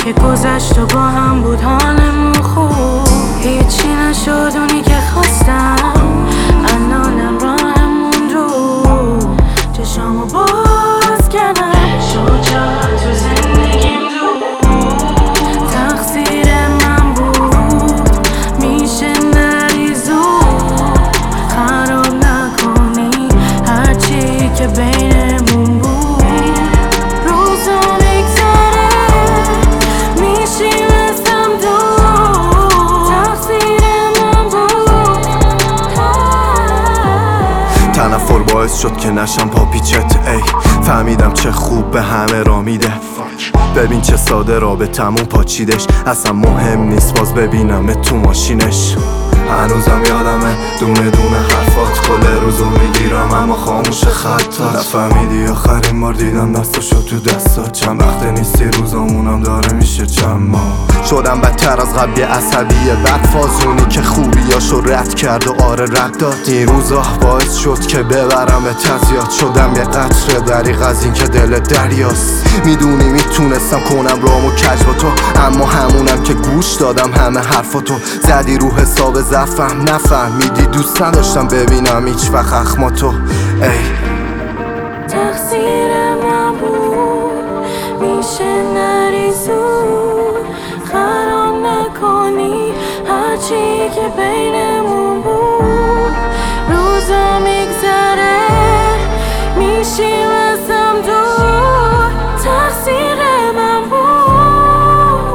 که گذشت و با هم بود حالمون خوب. هیچی نشد اونی که خواستم، الانم راهمون رو چشامو باز کردم. شد جا تو زندگیم دو، تقصیر من بود، میشه نری زود خراب نکنی هرچی که بینمون بود. تنفر باعث شد که نشم پاپیچت، ای فهمیدم چه خوب به همه را میده. ببین چه ساده رابطمون پاچیدش، اصلا مهم نیست باز ببینم تو ماشینش. هنوزم یادمه دونه دونه حرفات، کل روزو میگیرم اما خاموش خطات. نفهمیدی آخرین بار دیدم دستاشو تو دستات، چند وقت نیستی روزامونم داره میشه چند ماه. شدم بدتر از قبل عصبیه بد فازونی که خوبیاشو رد کرد و آره رد داد. این روزا باعث شد که ببرم تزیاد، شدم یه قطره دریغ از این که دل دریاست. میدونی میتونستم کنم رامو کج با تو، اما همونم که گوش دادم همه حرفاتو. زدی رو حساب ضعفم نفهمیدی دوست نداشتم ببینم هیچ وقت اخماتو. ای تقصیر من بود، میشه نری زود خراب نکنی هرچی که بینمون بود. روزا میگذره میشیم ازم دور، تقصیر من بود.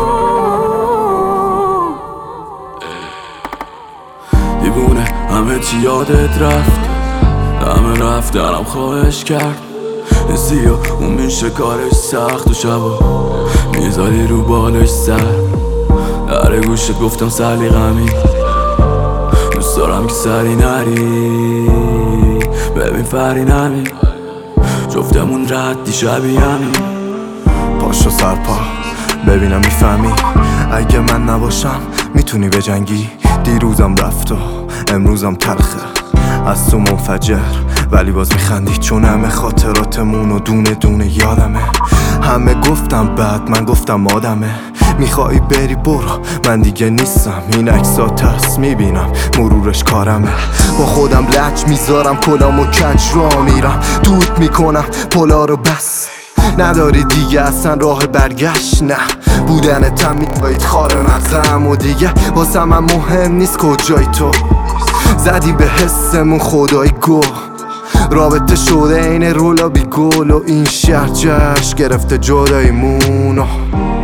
دیوونه همه چی یادت رفت، همه رفتنم خواهش کرد. حسی و اون میشه کارش سخت و شبا میذاری رو بالش سر. در گوشت گفتم سلیقمی، دوست دارم که سری نری. ببین فری نمی جفتمون ردی شبیه همین. پاشو سرپا ببینم میفهمی، اگه من نباشم میتونی بجنگی. دیروزم رفت و امروزم تلخه، از تو منفجر ولی باز میخندی، چون همه خاطراتمون و دونه دونه یادمه. همه گفتم بعد من گفتم آدمه، میخوایی بری برو من دیگه نیستم. این عکسات هست میبینم مرورش کارمه، با خودم لج میذارم کلامو کج را میرم. دود میکنم پلا رو بس، نداری دیگه اصلا راه برگشت. نه بودنتم میبایید خار مغزم و دیگه واسه من مهم نیست کجای تو. زدی به حسمون خدایی گو، رابطه شده این رولا بی گل و این شهر جشن گرفته جداییمونو.